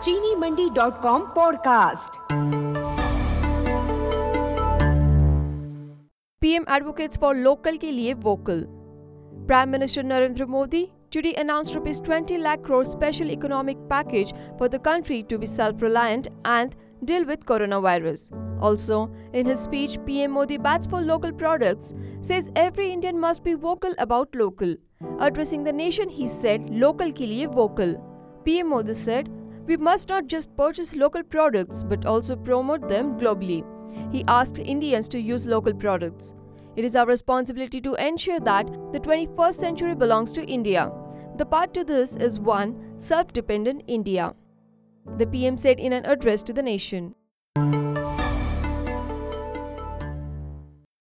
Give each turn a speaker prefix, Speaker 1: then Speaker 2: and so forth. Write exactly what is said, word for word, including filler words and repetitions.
Speaker 1: चीनी Mandi dot com podcast.
Speaker 2: P M advocates for local के लिए vocal. Prime Minister Narendra Modi today announced rupees twenty lakh crore special economic package for the country to be self-reliant and deal with coronavirus. Also, in his speech, P M Modi bats for local products, says every Indian must be vocal about local. Addressing the nation, he said, "Local ke liye vocal." P M Modi said, "We must not just purchase local products but also promote them globally." He asked Indians to use local products. It is our responsibility to ensure that the twenty-first century belongs to India. The path to this is one self-dependent India, the P M said in an address to the nation.